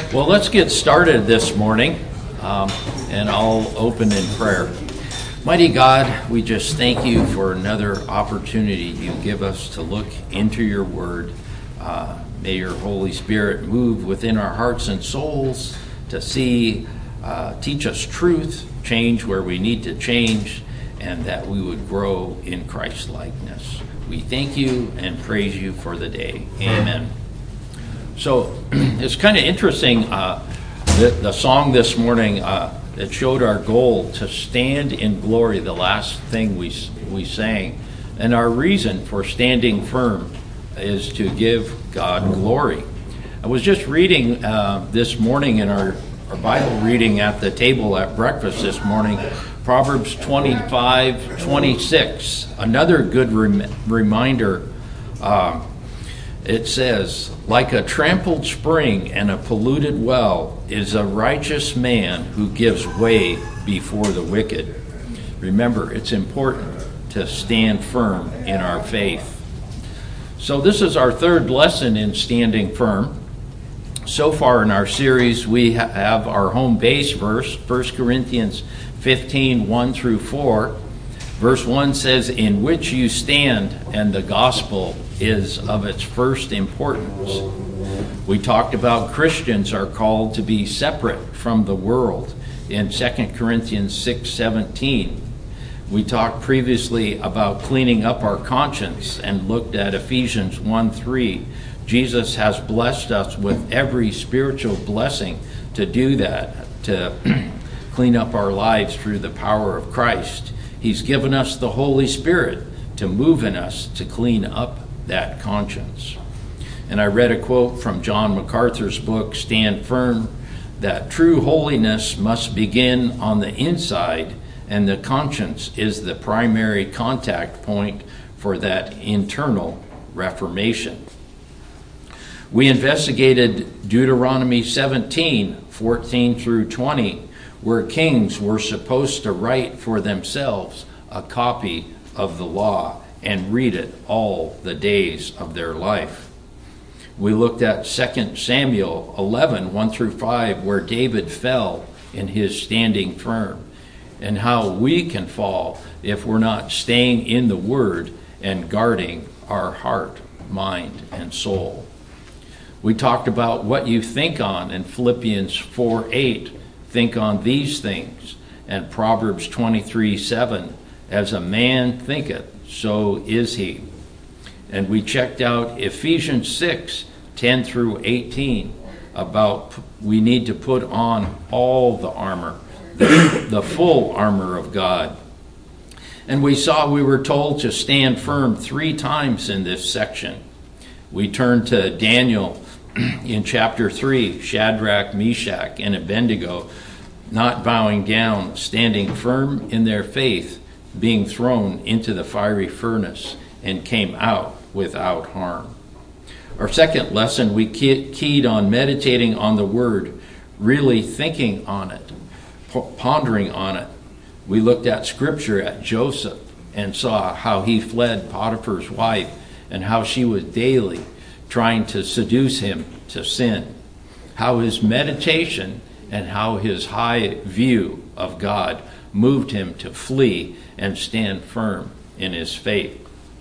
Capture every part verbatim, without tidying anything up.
Well, let's get started this morning, um, and I'll open in prayer. Mighty God, we just thank you for another opportunity you give us to look into your word. Uh, may your Holy Spirit move within our hearts and souls to see, uh, teach us truth, change where we need to change, and that we would grow in Christ likeness. We thank you and praise you for the day. Amen. So it's kind of interesting, uh, the, the song this morning uh, that showed our goal to stand in glory, the last thing we we sang. And our reason for standing firm is to give God glory. I was just reading uh, this morning in our, our Bible reading at the table at breakfast this morning, Proverbs twenty-five twenty-six, another good rem- reminder. Um, It says, like a trampled spring and a polluted well is a righteous man who gives way before the wicked. Remember, it's important to stand firm in our faith. So this is our third lesson in standing firm. So far in our series, we ha- have our home base verse, First Corinthians fifteen, one through four. Verse one says, in which you stand, and the gospel is of its first importance. We talked about Christians are called to be separate from the world in Second Corinthians six seventeen. We talked previously about cleaning up our conscience and looked at Ephesians one three. Jesus has blessed us with every spiritual blessing to do that, to clean up our lives through the power of Christ. He's given us the Holy Spirit to move in us to clean up that conscience. And I read a quote from John MacArthur's book, Stand Firm, that true holiness must begin on the inside, and the conscience is the primary contact point for that internal reformation. We investigated Deuteronomy seventeen, fourteen through twenty, where kings were supposed to write for themselves a copy of the law and read it all the days of their life. We looked at Second Samuel eleven, one through five, where David fell in his standing firm, and how we can fall if we're not staying in the Word and guarding our heart, mind, and soul. We talked about what you think on in Philippians four eight, think on these things, and Proverbs twenty-three seven, as a man thinketh, so is he. And we checked out Ephesians six ten through eighteen, about we need to put on all the armor, the, the full armor of God. And we saw we were told to stand firm three times in this section. We turned to Daniel in chapter three, Shadrach, Meshach, and Abednego, not bowing down, standing firm in their faith, being thrown into the fiery furnace, and came out without harm. Our second lesson, we keyed on meditating on the word, really thinking on it, pondering on it. We looked at scripture at Joseph and saw how he fled Potiphar's wife and how she was daily trying to seduce him to sin, how his meditation and how his high view of God moved him to flee and stand firm in his faith.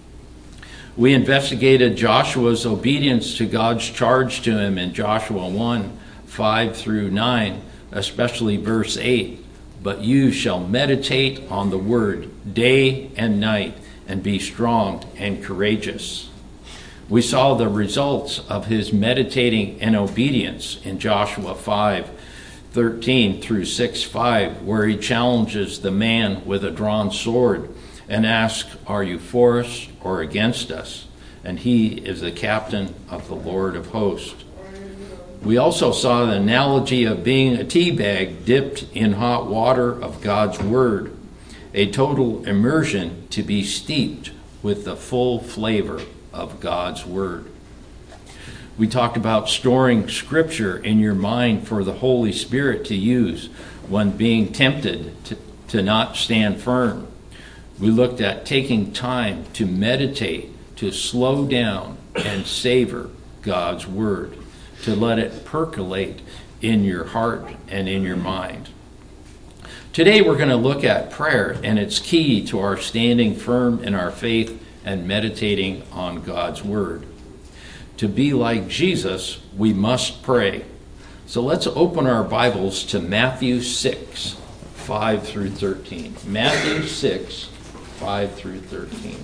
We investigated Joshua's obedience to God's charge to him in Joshua one, five through nine, especially verse eight. But you shall meditate on the word day and night, and be strong and courageous. We saw the results of his meditating and obedience in Joshua five, thirteen through six five, where he challenges the man with a drawn sword and asks, are you for us or against us? And he is the captain of the Lord of hosts. We also saw the analogy of being a tea bag dipped in hot water of God's word, a total immersion to be steeped with the full flavor of God's word. We talked about storing scripture in your mind for the Holy Spirit to use when being tempted to, to not stand firm. We looked at taking time to meditate, to slow down and savor God's word, to let it percolate in your heart and in your mind. Today we're going to look at prayer and its key to our standing firm in our faith and meditating on God's Word. To be like Jesus, we must pray. So let's open our Bibles to Matthew six, five through thirteen. Matthew six, five through thirteen.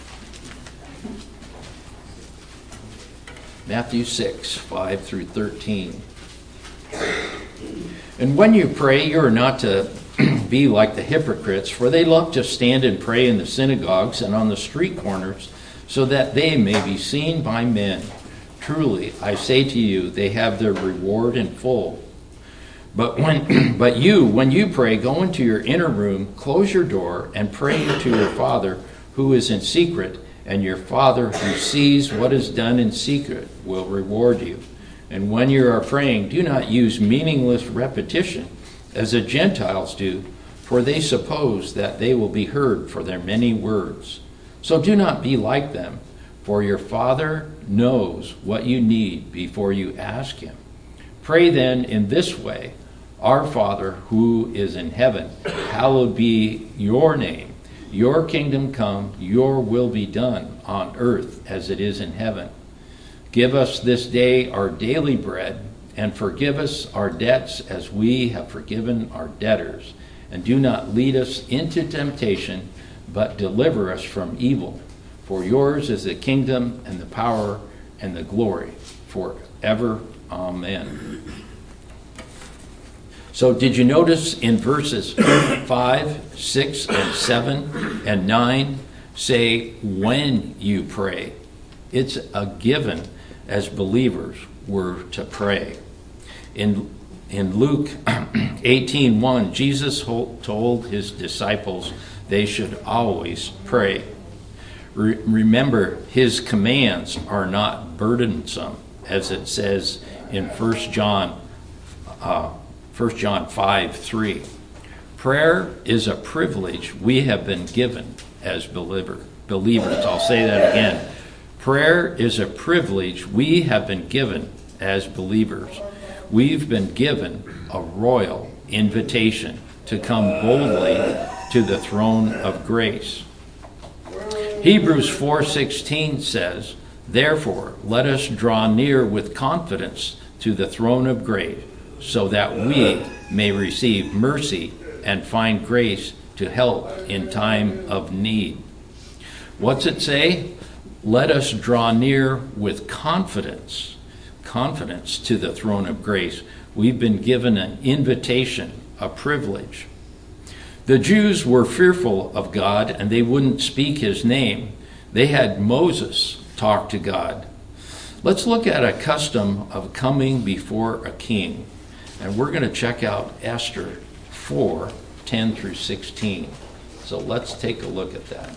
Matthew six, five through thirteen. And when you pray, you are not to be like the hypocrites, for they love to stand and pray in the synagogues and on the street corners, so that they may be seen by men. Truly, I say to you, they have their reward in full. But when, but you, when you pray, go into your inner room, close your door, and pray to your Father who is in secret, and your Father who sees what is done in secret will reward you. And when you are praying, do not use meaningless repetition, as the Gentiles do, for they suppose that they will be heard for their many words. So do not be like them, for your Father knows what you need before you ask him. Pray then in this way: Our Father who is in heaven, hallowed be your name. Your kingdom come, your will be done on earth as it is in heaven. Give us this day our daily bread, and forgive us our debts as we have forgiven our debtors. And do not lead us into temptation, but deliver us from evil. For yours is the kingdom and the power and the glory forever. Amen. So did you notice in verses five, six, and seven, and nine say, when you pray? It's a given as believers we're to pray. In in Luke eighteen one, Jesus told his disciples they should always pray. Re- remember, his commands are not burdensome, as it says in First John uh, First John five three. Prayer is a privilege we have been given as believer, believers. I'll say that again. Prayer is a privilege we have been given as believers. We've been given a royal invitation to come boldly to the throne of grace. Hebrews four sixteen says, Therefore, let us draw near with confidence to the throne of grace, so that we may receive mercy and find grace to help in time of need. What's it say? Let us draw near with confidence, confidence to the throne of grace. We've been given an invitation, a privilege. The Jews were fearful of God, and they wouldn't speak his name. They had Moses talk to God. Let's look at a custom of coming before a king. And we're going to check out Esther four, ten through sixteen. So let's take a look at that.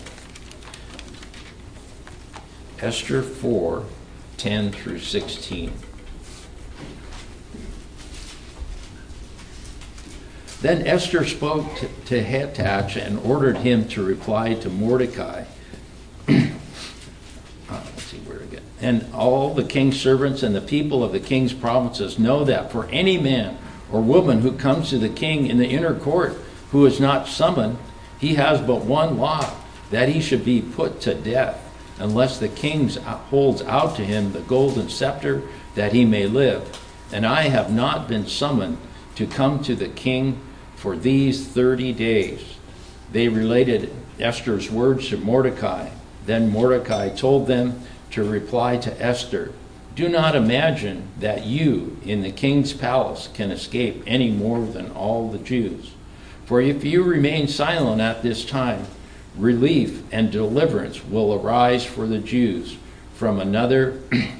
Esther four, ten through sixteen. Then Esther spoke to, to Hathach and ordered him to reply to Mordecai. uh, let's see where again. And all the king's servants and the people of the king's provinces know that for any man or woman who comes to the king in the inner court who is not summoned, he has but one law, that he should be put to death, unless the king holds out to him the golden scepter that he may live. And I have not been summoned to come to the king for these thirty days. They related Esther's words to Mordecai. Then Mordecai told them to reply to Esther, Do not imagine that you in the king's palace can escape any more than all the Jews. For if you remain silent at this time, relief and deliverance will arise for the Jews from another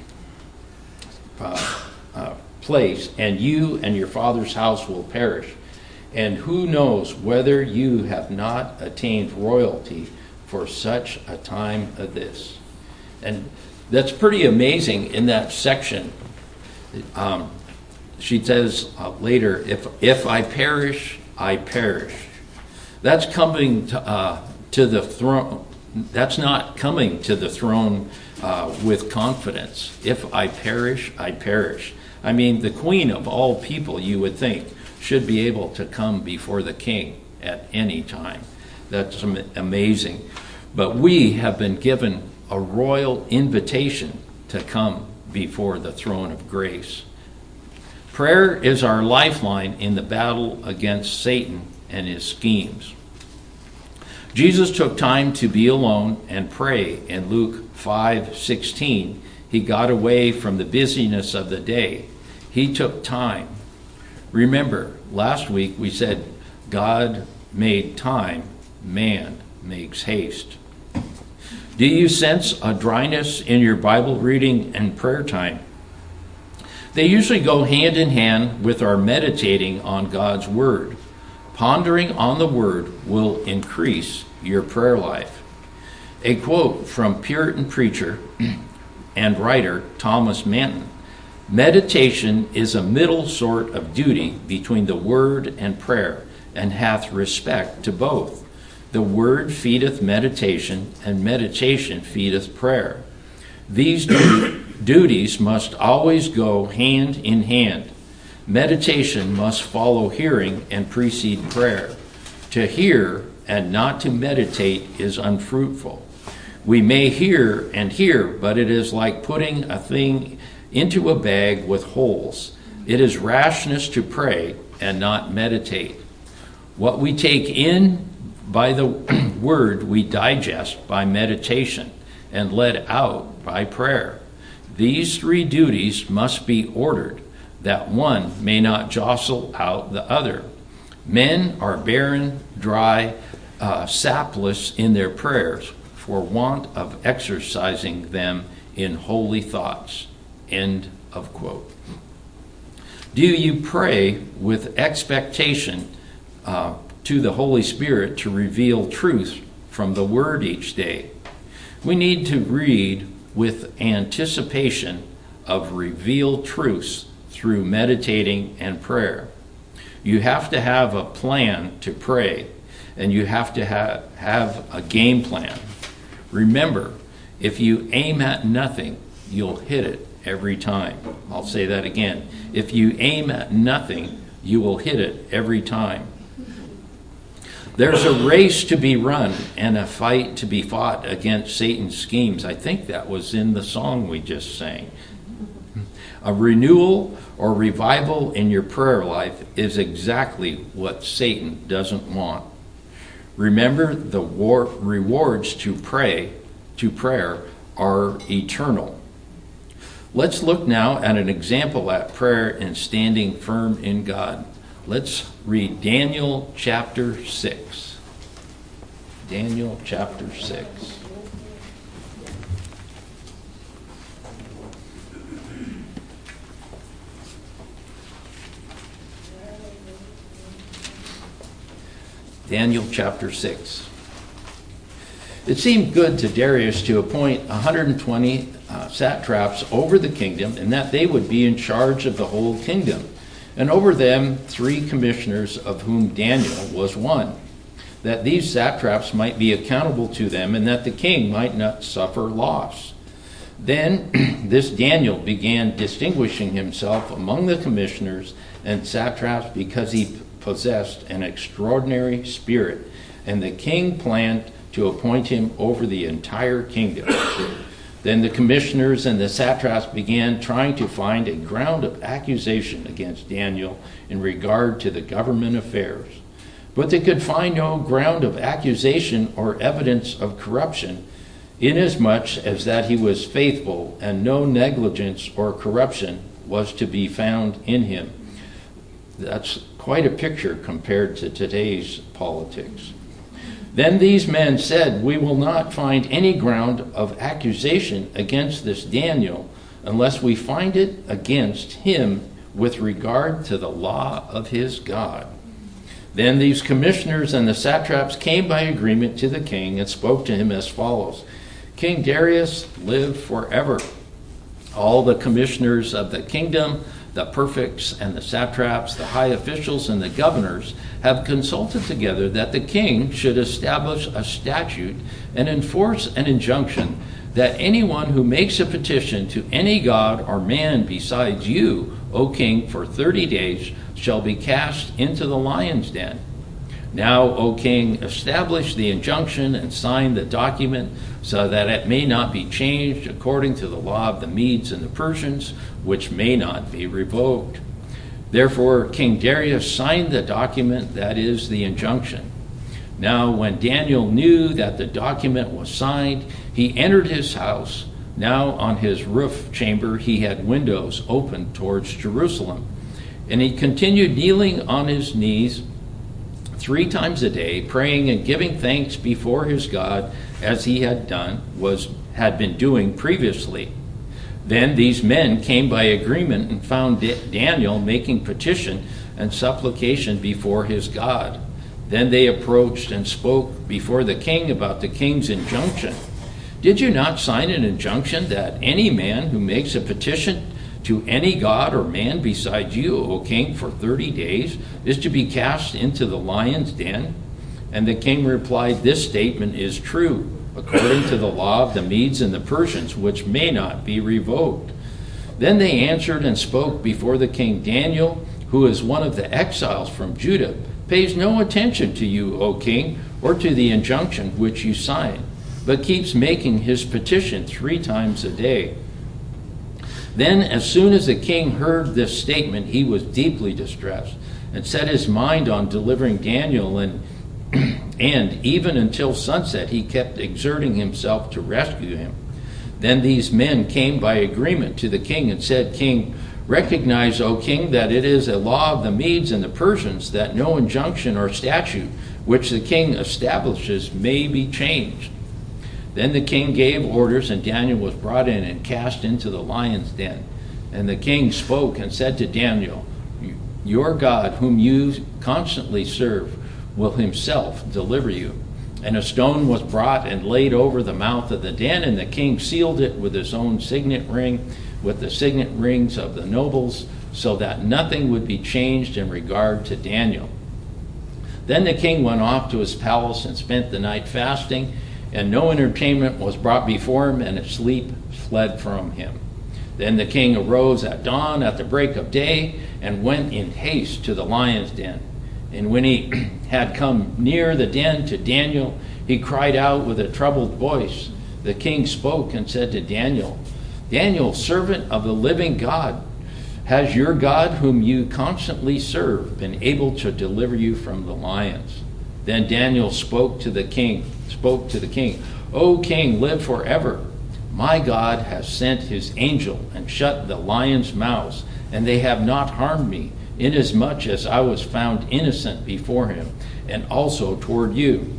uh, uh, place, and you and your father's house will perish. And who knows whether you have not attained royalty for such a time as this. And that's pretty amazing in that section. Um, she says uh, later, if if I perish, I perish. That's coming to, uh, to the throne. That's not coming to the throne uh, with confidence. If I perish, I perish. I mean, the queen of all people, you would think, should be able to come before the king at any time. That's amazing. But we have been given a royal invitation to come before the throne of grace. Prayer is our lifeline in the battle against Satan and his schemes. Jesus took time to be alone and pray in Luke five sixteen. He got away from the busyness of the day. He took time. Remember, last week we said God made time, man makes haste. Do you sense a dryness in your Bible reading and prayer time? They usually go hand in hand with our meditating on God's Word. Pondering on the Word will increase your prayer life. A quote from Puritan preacher and writer Thomas Manton: meditation is a middle sort of duty between the Word and prayer, and hath respect to both. The Word feedeth meditation, and meditation feedeth prayer. These du- duties must always go hand in hand. Meditation must follow hearing and precede prayer. To hear and not to meditate is unfruitful. We may hear and hear, but it is like putting a thing into a bag with holes. It is rashness to pray and not meditate. What we take in by the word we digest by meditation and let out by prayer. These three duties must be ordered, that one may not jostle out the other. Men are barren, dry, uh, sapless in their prayers for want of exercising them in holy thoughts. End of quote. Do you pray with expectation uh, to the Holy Spirit to reveal truth from the Word each day? We need to read with anticipation of revealed truths through meditating and prayer. You have to have a plan to pray, and you have to have, have a game plan. Remember, if you aim at nothing, you'll hit it every time. I'll say that again. If you aim at nothing, you will hit it every time. There's a race to be run and a fight to be fought against Satan's schemes. I think that was in the song we just sang. A renewal or revival in your prayer life is exactly what Satan doesn't want. Remember, the war, rewards to pray, to prayer, are eternal. Let's look now at an example at prayer and standing firm in God. Let's read Daniel chapter six. Daniel chapter six. Daniel chapter six. It seemed good to Darius to appoint one hundred twenty uh, satraps over the kingdom, and that they would be in charge of the whole kingdom, and over them three commissioners, of whom Daniel was one, that these satraps might be accountable to them, and that the king might not suffer loss. Then this Daniel began distinguishing himself among the commissioners and satraps because he possessed an extraordinary spirit, and the king planned to appoint him over the entire kingdom. Then the commissioners and the satraps began trying to find a ground of accusation against Daniel in regard to the government affairs. But they could find no ground of accusation or evidence of corruption, inasmuch as that he was faithful, and no negligence or corruption was to be found in him. That's quite a picture compared to today's politics. Then these men said, "We will not find any ground of accusation against this Daniel unless we find it against him with regard to the law of his God." Then these commissioners and the satraps came by agreement to the king and spoke to him as follows: "King Darius, live forever. All the commissioners of the kingdom, the prefects and the satraps, the high officials and the governors have consulted together that the king should establish a statute and enforce an injunction that anyone who makes a petition to any god or man besides you O king, for thirty days shall be cast into the lion's den. Now, O king, establish the injunction and sign the document so that it may not be changed according to the law of the Medes and the Persians, which may not be revoked. Therefore, King Darius signed the document, that is, the injunction. Now, when Daniel knew that the document was signed, he entered his house. Now, on his roof chamber, he had windows open towards Jerusalem. And he continued kneeling on his knees three times a day, praying and giving thanks before his God, as he had done, was had been doing previously. Then these men came by agreement and found Daniel making petition and supplication before his God. Then they approached and spoke before the king about the king's injunction. Did you not sign an injunction that any man who makes a petition to any god or man besides you, O king, for thirty days is to be cast into the lion's den? And the king replied, this statement is true, according to the law of the Medes and the Persians, which may not be revoked. Then they answered and spoke before the king. Daniel, who is one of the exiles from Judah, pays no attention to you, O king, or to the injunction which you signed, but keeps making his petition three times a day. Then, as soon as the king heard this statement, he was deeply distressed and set his mind on delivering Daniel, and and even until sunset he kept exerting himself to rescue him. Then these men came by agreement to the king and said, King, recognize, O king, that it is a law of the Medes and the Persians that no injunction or statute which the king establishes may be changed. Then the king gave orders, and Daniel was brought in and cast into the lion's den. And the king spoke and said to Daniel, your God, whom you constantly serve, will himself deliver you. And a stone was brought and laid over the mouth of the den, and the king sealed it with his own signet ring, with the signet rings of the nobles, so that nothing would be changed in regard to Daniel. Then the king went off to his palace and spent the night fasting, and no entertainment was brought before him, and sleep fled from him. Then the king arose at dawn at the break of day and went in haste to the lion's den. And when he had come near the den to Daniel, he cried out with a troubled voice. The king spoke and said to Daniel, Daniel, servant of the living God, has your God, whom you constantly serve, been able to deliver you from the lions? Then Daniel spoke to the king, spoke to the king, O king, live forever. My God has sent his angel and shut the lions' mouths, and they have not harmed me, inasmuch as I was found innocent before him, and also toward you.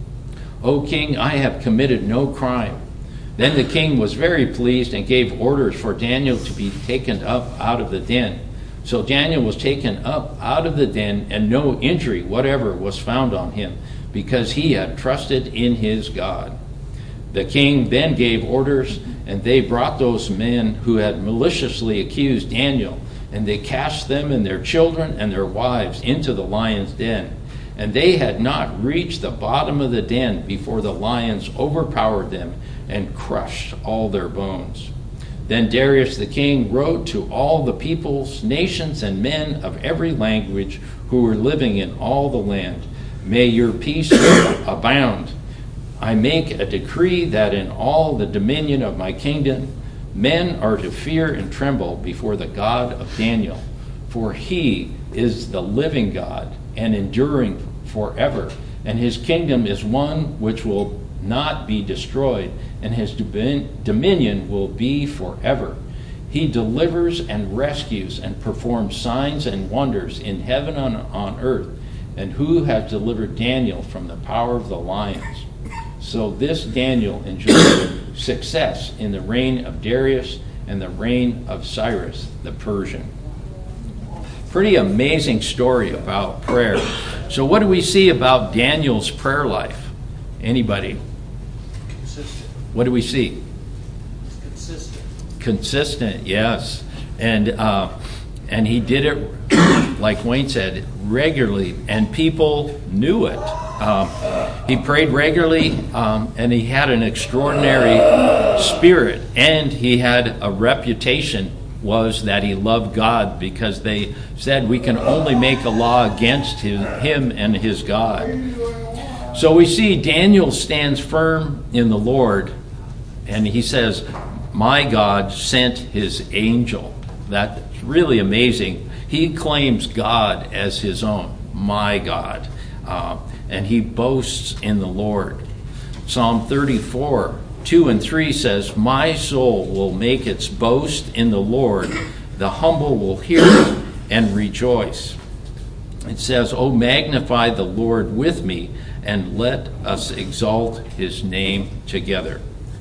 O king, I have committed no crime. Then the king was very pleased and gave orders for Daniel to be taken up out of the den. So Daniel was taken up out of the den, and no injury whatever was found on him, because he had trusted in his God. The king then gave orders, and they brought those men who had maliciously accused Daniel, and they cast them and their children and their wives into the lion's den. And they had not reached the bottom of the den before the lions overpowered them and crushed all their bones. Then Darius the king wrote to all the peoples, nations, and men of every language who were living in all the land, may your peace abound. I make a decree that in all the dominion of my kingdom, men are to fear and tremble before the God of Daniel, for he is the living God and enduring forever, and his kingdom is one which will not be destroyed, and his dominion will be forever. He delivers and rescues and performs signs and wonders in heaven and on earth, and who has delivered Daniel from the power of the lions. So this Daniel enjoyed success in the reign of Darius and the reign of Cyrus the Persian. Pretty amazing story about prayer. So what do we see about Daniel's prayer life? Anybody? Consistent. What do we see? It's consistent. Consistent, yes. And uh, and he did it, like Wayne said, regularly, and people knew it. Um, he prayed regularly, um, and he had an extraordinary spirit, and he had a reputation was that he loved God, because they said we can only make a law against his, him and his God. So we see Daniel stands firm in the Lord, and he says, my God sent his angel. That's really amazing. He claims God as his own, my God, uh, and he boasts in the Lord. Psalm thirty-four, two and three says, my soul will make its boast in the Lord. The humble will hear it and rejoice. It says, oh, magnify the Lord with me, and let us exalt his name together.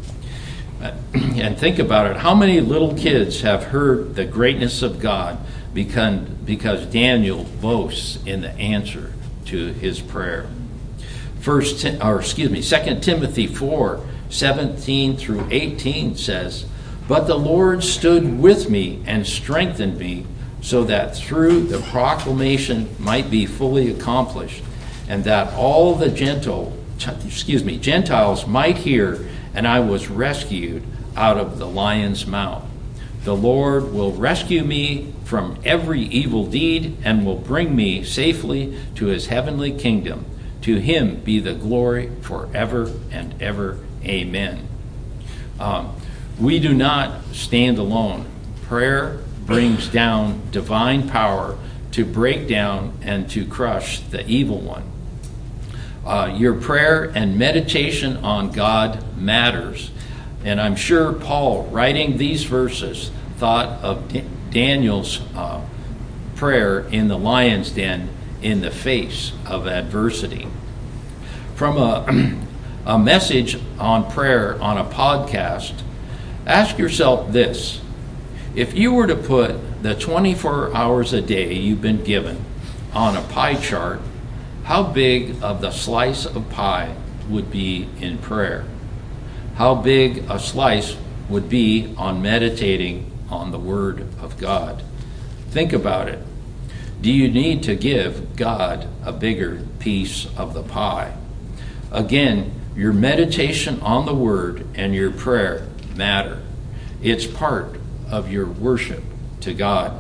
And think about it. How many little kids have heard the greatness of God because, because Daniel boasts in the answer to his prayer? First, or excuse me, Second Timothy four, seventeen through eighteen says, but the Lord stood with me and strengthened me, so that through the proclamation might be fully accomplished, and that all the gentle, excuse me, Gentiles might hear, and I was rescued out of the lion's mouth. The Lord will rescue me from every evil deed and will bring me safely to his heavenly kingdom. To him be the glory forever and ever. Amen. Um, we do not stand alone. Prayer brings down divine power to break down and to crush the evil one. Uh, your prayer and meditation on God matters. And I'm sure Paul, writing these verses, thought of D- Daniel's uh, prayer in the lion's den in the face of adversity. From a, a message on prayer on a podcast, ask yourself this. If you were to put the twenty-four hours a day you've been given on a pie chart, how big of the slice of pie would be in prayer? How big a slice would be on meditating on the Word of God? Think about it. Do you need to give God a bigger piece of the pie? Again, your meditation on the Word and your prayer matter. It's part of your worship to God.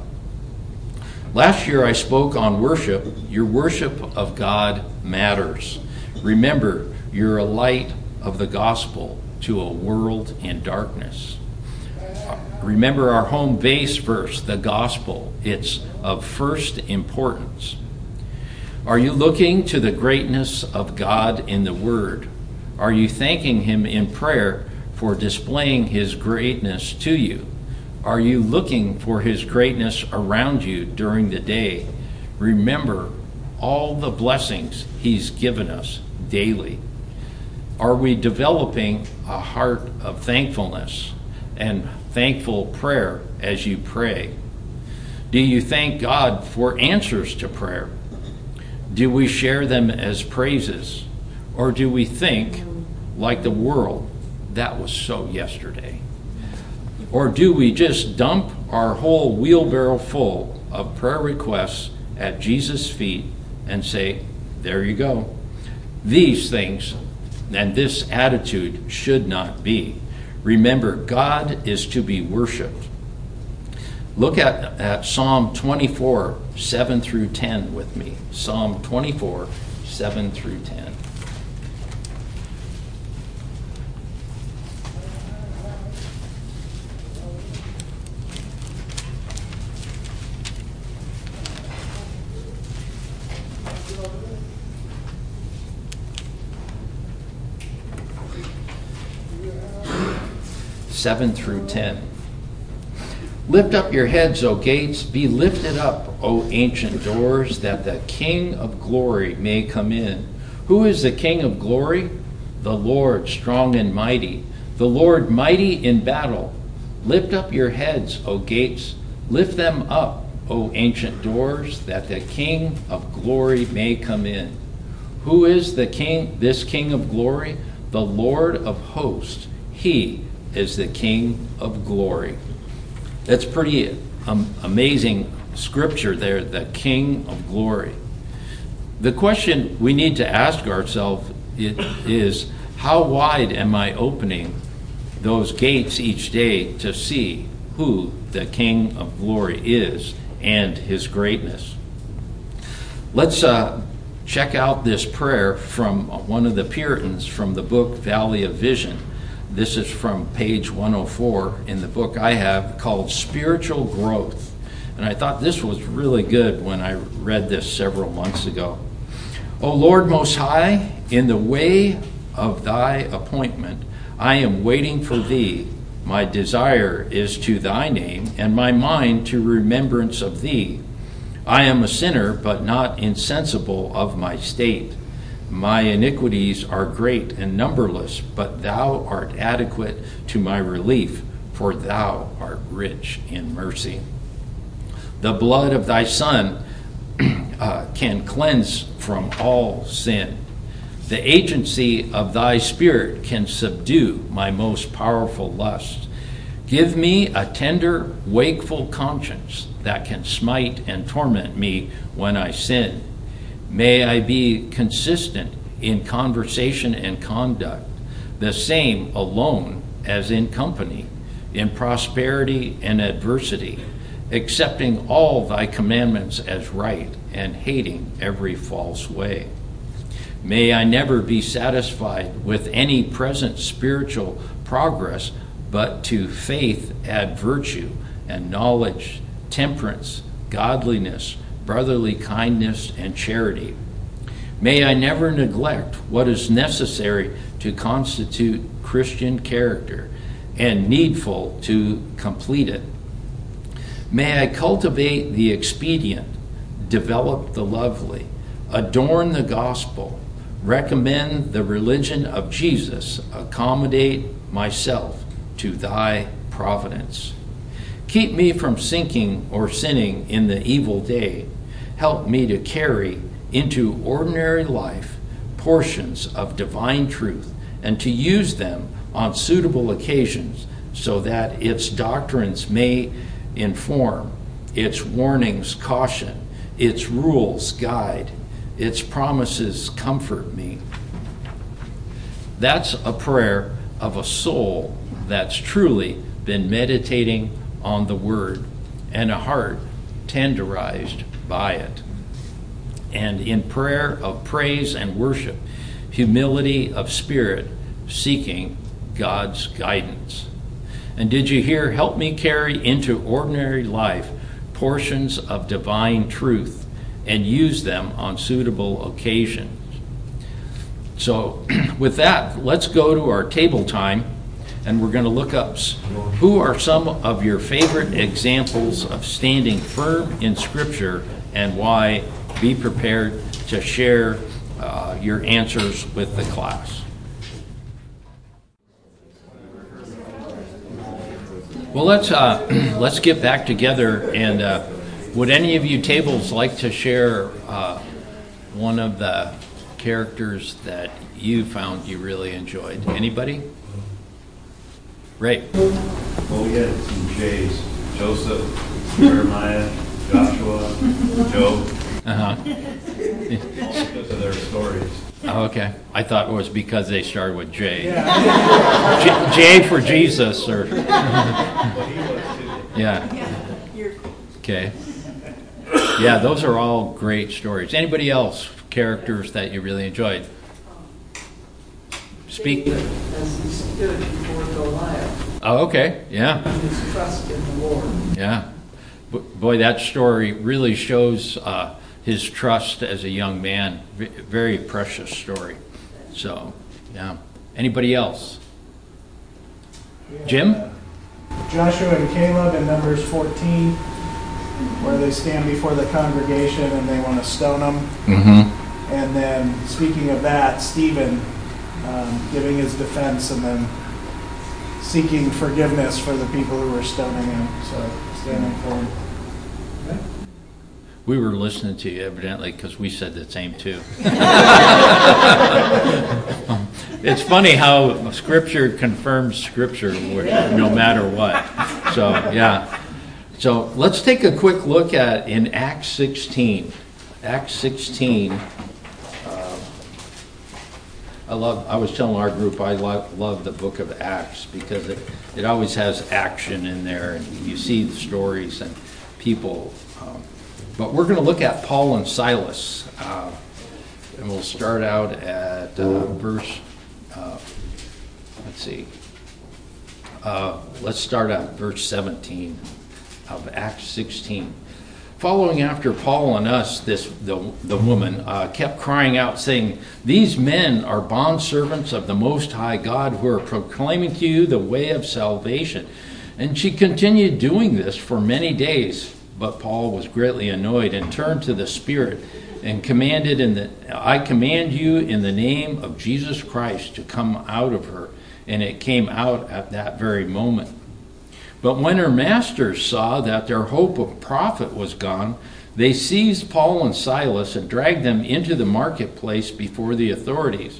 Last year I spoke on worship. Your worship of God matters. Remember, you're a light of the gospel to a world in darkness. Remember our home base verse, the gospel. It's of first importance. Are you looking to the greatness of God in the Word? Are you thanking him in prayer for displaying his greatness to you? Are you looking for his greatness around you during the day? Remember all the blessings he's given us daily. Are we developing a heart of thankfulness and thankful prayer as you pray? Do you thank God for answers to prayer? Do we share them as praises? Or do we think, like the world, that was so yesterday? Or do we just dump our whole wheelbarrow full of prayer requests at Jesus' feet and say, there you go. These things and this attitude should not be. Remember, God is to be worshiped. Look at, at Psalm twenty-four, seven through ten with me. Psalm twenty-four, seven through ten. seven through ten. Lift up your heads, O gates, be lifted up, O ancient doors, that the King of glory may come in. Who is the King of glory? The Lord strong and mighty, the Lord mighty in battle. Lift up your heads, O gates, lift them up, O ancient doors, that the King of glory may come in. Who is the King, this King of glory? The Lord of hosts. He is the King of glory. That's pretty um, amazing scripture there, the King of glory. The question we need to ask ourselves is, how wide am I opening those gates each day to see who the King of glory is and his greatness. Let's uh, check out this prayer from one of the Puritans from the book Valley of Vision. This is from page one oh four in the book I have called Spiritual Growth. And I thought this was really good when I read this several months ago. O Lord Most High, in the way of thy appointment, I am waiting for thee. My desire is to thy name, and my mind to remembrance of thee. I am a sinner, but not insensible of my state. My iniquities are great and numberless, but thou art adequate to my relief, for thou art rich in mercy. The blood of thy Son uh, can cleanse from all sin. The agency of thy Spirit can subdue my most powerful lust. Give me a tender, wakeful conscience that can smite and torment me when I sin. May I be consistent in conversation and conduct, the same alone as in company, in prosperity and adversity, accepting all thy commandments as right and hating every false way. May I never be satisfied with any present spiritual progress, but to faith add virtue, and knowledge, temperance, godliness, brotherly kindness, and charity. May I never neglect what is necessary to constitute Christian character and needful to complete it. May I cultivate the expedient, develop the lovely, adorn the gospel, recommend the religion of Jesus, accommodate myself to thy providence. Keep me from sinking or sinning in the evil day. Help me to carry into ordinary life portions of divine truth and to use them on suitable occasions so that its doctrines may inform, its warnings caution, its rules guide, its promises comfort me. That's a prayer of a soul that's truly been meditating on the Word and a heart tenderized by it. And in prayer of praise and worship, humility of spirit, seeking God's guidance. And did you hear, help me carry into ordinary life portions of divine truth and use them on suitable occasions. So with that, let's go to our table time, and we're going to look up who are some of your favorite examples of standing firm in Scripture and why. Be prepared to share uh, your answers with the class. Well, let's uh, let's get back together, and uh, would any of you tables like to share uh, one of the characters that you found you really enjoyed? Anybody? Ray. Well, we had some J's: Joseph, Jeremiah, Joshua, Job. Uh-huh. All because of their stories. Oh, okay. I thought it was because they started with J. Yeah. J, J for Jesus, or Well, he was too. Yeah. Okay. Yeah, those are all great stories. Anybody else, characters that you really enjoyed? Speak. David, as he stood before Goliath, Oh, okay. Yeah. his trust in the Lord. Yeah. B- Boy, that story really shows uh, his trust as a young man. V- very precious story. So, yeah. Anybody else? Jim? Joshua and Caleb in Numbers fourteen, where they stand before the congregation and they want to stone them. Mm-hmm. And then, speaking of that, Stephen um, giving his defense and then seeking forgiveness for the people who were stoning him. So, standing for him. We were listening to you, evidently, because we said the same, too. It's funny how Scripture confirms Scripture no matter what. So, yeah. So, let's take a quick look at in Acts sixteen. Acts sixteen. Uh, I love, I was telling our group, I love, love the book of Acts because it, it always has action in there, and you see the stories and people. Um, but we're going to look at Paul and Silas, uh, and we'll start out at uh, verse, uh, let's see, uh, let's start at verse seventeen of Acts sixteen. Following after Paul and us, this the, the woman uh, kept crying out, saying, "These men are bondservants of the Most High God who are proclaiming to you the way of salvation." And she continued doing this for many days. But Paul was greatly annoyed and turned to the Spirit and commanded, in the, "I command you in the name of Jesus Christ to come out of her." And it came out at that very moment. But when her masters saw that their hope of profit was gone, they seized Paul and Silas and dragged them into the marketplace before the authorities.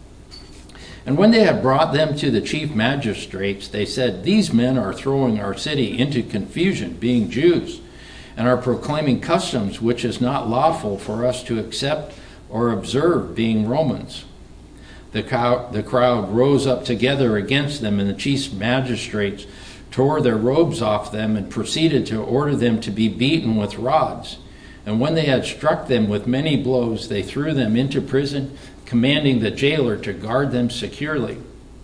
And when they had brought them to the chief magistrates, they said, "These men are throwing our city into confusion, being Jews, and are proclaiming customs which is not lawful for us to accept or observe, being Romans." The crowd, the crowd rose up together against them, and the chief magistrates tore their robes off them and proceeded to order them to be beaten with rods. And when they had struck them with many blows, they threw them into prison, commanding the jailer to guard them securely.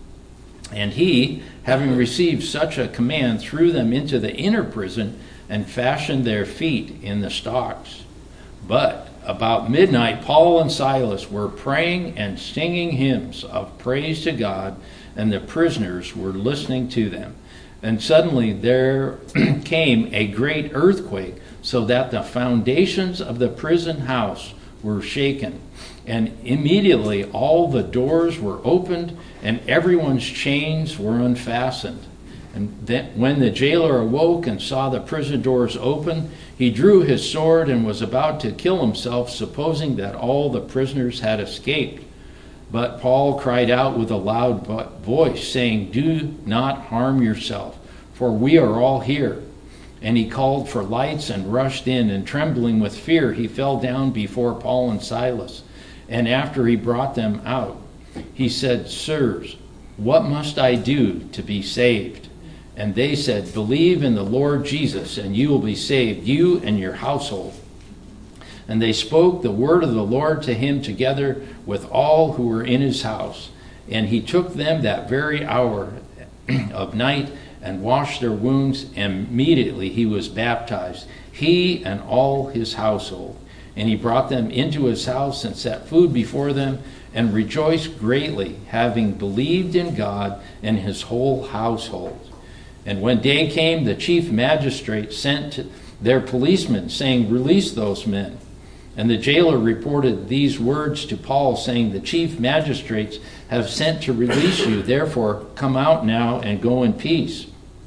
And he, having received such a command, threw them into the inner prison and fashioned their feet in the stocks. But about midnight, Paul and Silas were praying and singing hymns of praise to God, and the prisoners were listening to them. And suddenly there came a great earthquake, so that the foundations of the prison house were shaken. And immediately all the doors were opened, and everyone's chains were unfastened. And then, when the jailer awoke and saw the prison doors open, he drew his sword and was about to kill himself, supposing that all the prisoners had escaped. But Paul cried out with a loud voice, saying, "Do not harm yourself, for we are all here." And he called for lights and rushed in, and trembling with fear, he fell down before Paul and Silas. And after he brought them out, he said, "Sirs, what must I do to be saved?" And they said, "Believe in the Lord Jesus, and you will be saved, you and your household." And they spoke the word of the Lord to him together with all who were in his house. And he took them that very hour of night and washed their wounds, and immediately he was baptized, he and all his household. And he brought them into his house and set food before them, and rejoiced greatly, having believed in God and his whole household. And when day came, the chief magistrate sent their policemen, saying, "Release those men." And the jailer reported these words to Paul, saying, "The chief magistrates have sent to release you. Therefore, come out now and go in peace."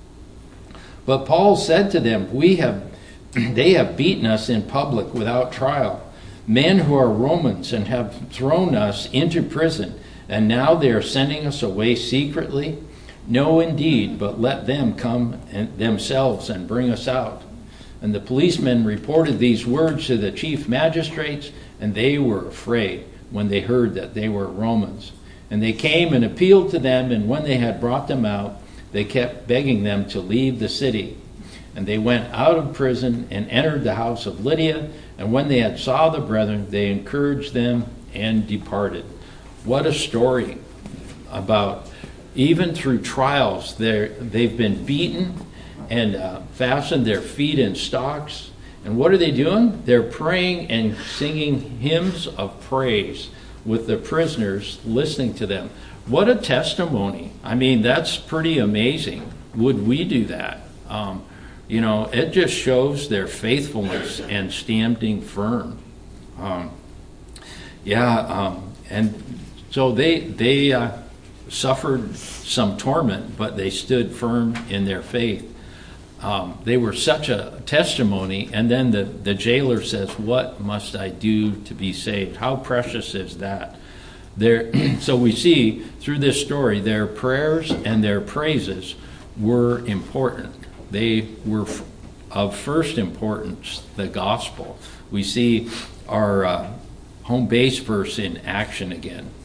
But Paul said to them, "We have, they have beaten us in public without trial, men who are Romans, and have thrown us into prison. And now they are sending us away secretly? No, indeed, but let them come and themselves and bring us out." And the policemen reported these words to the chief magistrates, and they were afraid when they heard that they were Romans. And they came and appealed to them, and when they had brought them out, they kept begging them to leave the city. And they went out of prison and entered the house of Lydia, and when they had saw the brethren, they encouraged them and departed. What a story about, even through trials, they've been beaten and uh, fastened their feet in stocks. And what are they doing? They're praying and singing hymns of praise with the prisoners listening to them. What a testimony. I mean, that's pretty amazing. Would we do that? Um, you know, it just shows their faithfulness and standing firm. Um, yeah, um, and so they, they uh, suffered some torment, but they stood firm in their faith. Um, they were such a testimony, and then the, the jailer says, "What must I do to be saved?" How precious is that? There, so we see through this story, their prayers and their praises were important. They were of first importance, the gospel. We see our uh, home base verse in action again.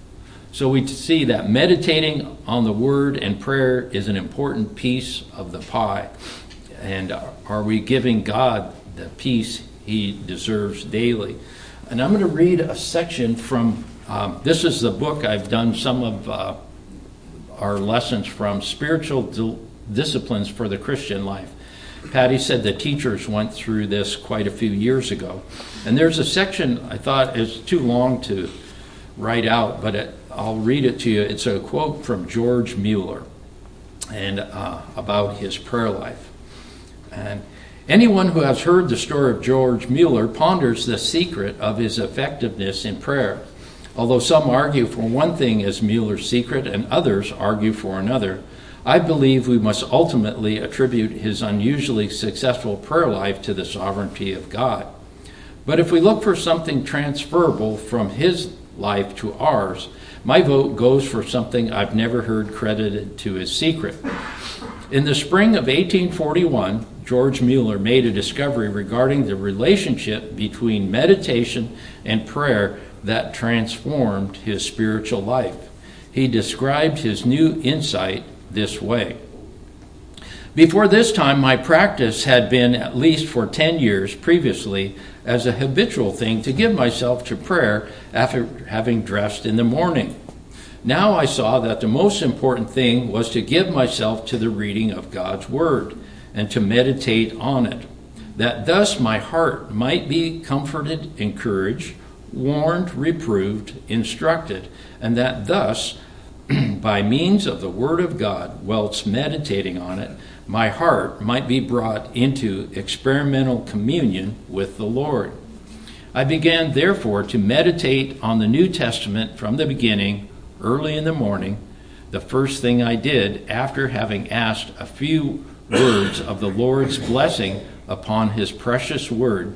So we see that meditating on the Word and prayer is an important piece of the pie. And are we giving God the peace He deserves daily? And I'm going to read a section from, um, this is the book I've done some of uh, our lessons from, Spiritual Di- Disciplines for the Christian Life. Patty said the teachers went through this quite a few years ago. And there's a section I thought is too long to write out, but it, I'll read it to you. It's a quote from George Mueller and uh, about his prayer life. And anyone who has heard the story of George Mueller ponders the secret of his effectiveness in prayer. Although some argue for one thing as Mueller's secret and others argue for another, I believe we must ultimately attribute his unusually successful prayer life to the sovereignty of God. But if we look for something transferable from his life to ours, my vote goes for something I've never heard credited to as secret. In the spring of eighteen forty-one, George Mueller made a discovery regarding the relationship between meditation and prayer that transformed his spiritual life. He described his new insight this way. Before this time, my practice had been, at least for ten years previously, as a habitual thing to give myself to prayer after having dressed in the morning. Now I saw that the most important thing was to give myself to the reading of God's Word and to meditate on it, that thus my heart might be comforted, encouraged, warned, reproved, instructed, and that thus, by means of the Word of God, whilst meditating on it, my heart might be brought into experimental communion with the Lord. I began, therefore, to meditate on the New Testament from the beginning, early in the morning. The first thing I did, after having asked a few words of the Lord's blessing upon His precious Word,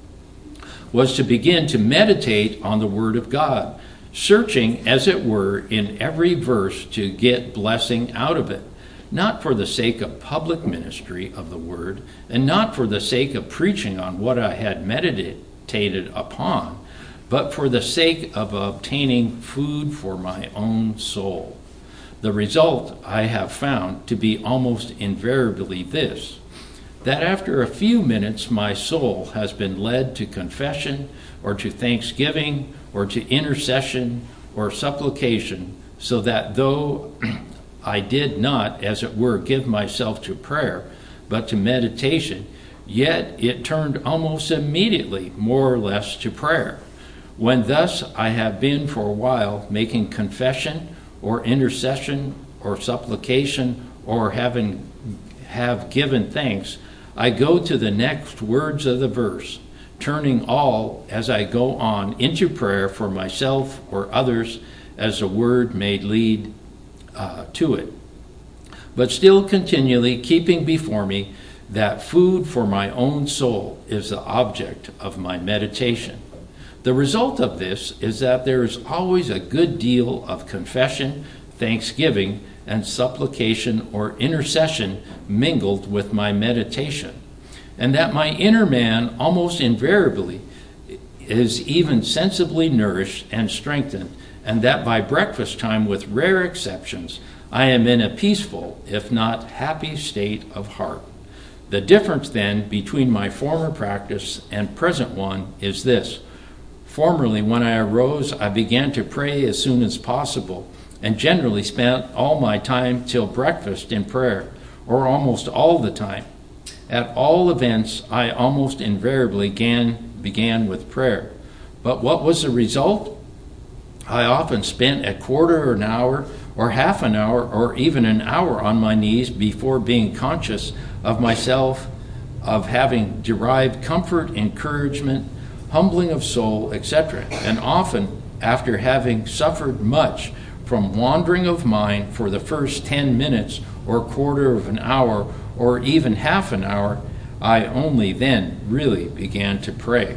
was to begin to meditate on the Word of God, searching, as it were, in every verse to get blessing out of it, not for the sake of public ministry of the Word, and not for the sake of preaching on what I had meditated upon, but for the sake of obtaining food for my own soul. The result I have found to be almost invariably this, that after a few minutes my soul has been led to confession or to thanksgiving or to intercession or supplication, so that though I did not, as it were, give myself to prayer, but to meditation, yet it turned almost immediately more or less to prayer. When thus I have been for a while making confession or intercession or supplication or having have given thanks, I go to the next words of the verse, turning all as I go on into prayer for myself or others as the word may lead uh, to it, but still continually keeping before me that food for my own soul is the object of my meditation. The result of this is that there is always a good deal of confession, thanksgiving, and supplication or intercession mingled with my meditation, and that my inner man almost invariably is even sensibly nourished and strengthened, and that by breakfast time, with rare exceptions, I am in a peaceful, if not happy, state of heart. The difference, then, between my former practice and present one is this. Formerly, when I arose, I began to pray as soon as possible, and generally spent all my time till breakfast in prayer, or almost all the time. At all events, I almost invariably began, began with prayer. But what was the result? I often spent a quarter or an hour, or half an hour, or even an hour on my knees before being conscious of myself, of having derived comfort, encouragement, humbling of soul, et cetera, and often, after having suffered much from wandering of mind for the first ten minutes or quarter of an hour or even half an hour, I only then really began to pray.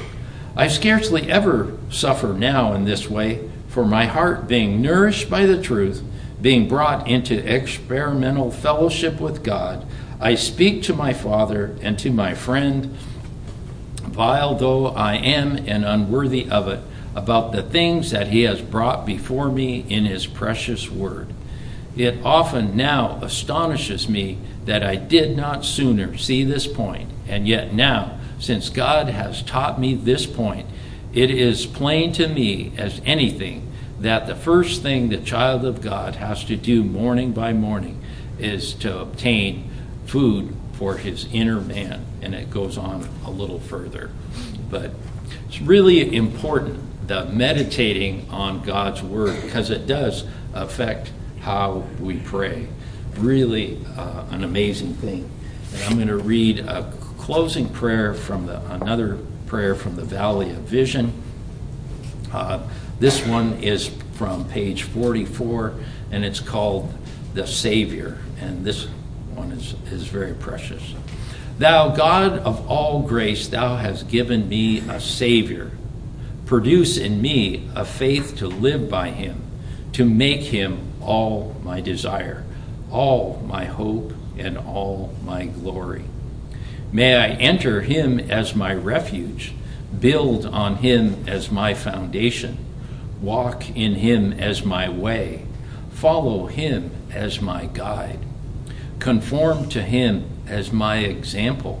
I scarcely ever suffer now in this way, for my heart being nourished by the truth, being brought into experimental fellowship with God, I speak to my Father and to my friend. Vile though I am and unworthy of it, about the things that he has brought before me in his precious word. It often now astonishes me that I did not sooner see this point, and yet now, since God has taught me this point, it is plain to me as anything that the first thing the child of God has to do morning by morning is to obtain food for his inner man. And it goes on a little further. But it's really important, the meditating on God's word, because it does affect how we pray. Really uh, an amazing thing. And I'm going to read a closing prayer from the, another prayer from the Valley of Vision. Uh, this one is from page forty-four, and it's called The Savior. And this one is, is very precious. Thou God of all grace, thou hast given me a Savior. Produce in me a faith to live by him, to make him all my desire, all my hope, and all my glory. May I enter him as my refuge, build on him as my foundation, walk in him as my way, follow him as my guide, conform to him as my example,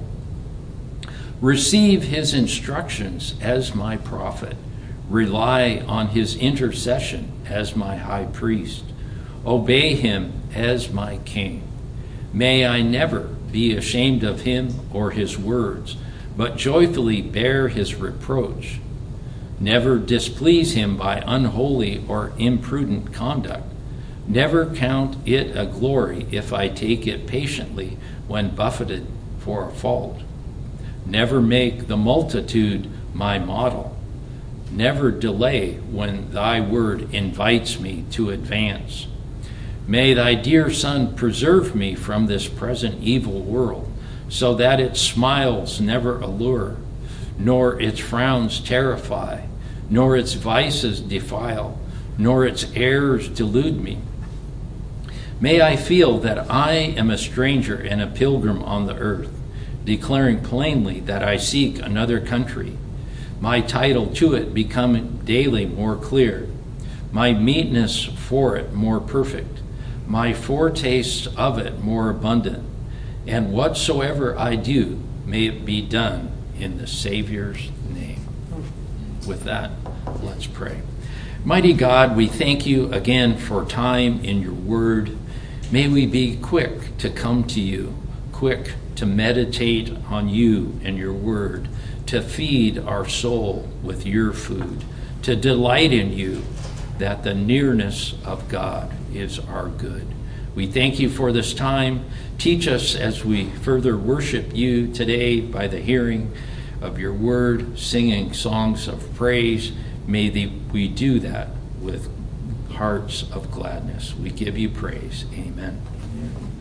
receive his instructions as my prophet, rely on his intercession as my high priest, obey him as my king. May I never be ashamed of him or his words, but joyfully bear his reproach. Never displease him by unholy or imprudent conduct. Never count it a glory if I take it patiently when buffeted for a fault. Never make the multitude my model. Never delay when thy word invites me to advance. May thy dear Son preserve me from this present evil world, so that its smiles never allure, nor its frowns terrify, nor its vices defile, nor its errors delude me. May I feel that I am a stranger and a pilgrim on the earth, declaring plainly that I seek another country, my title to it become daily more clear, my meetness for it more perfect, my foretaste of it more abundant, and whatsoever I do, may it be done in the Savior's name. With that, let's pray. Mighty God, we thank you again for time in your word. May we be quick to come to you, quick to meditate on you and your word, to feed our soul with your food, to delight in you, that the nearness of God is our good. We thank you for this time. Teach us as we further worship you today by the hearing of your word, singing songs of praise. May the, we do that with hearts of gladness. We give you praise. Amen.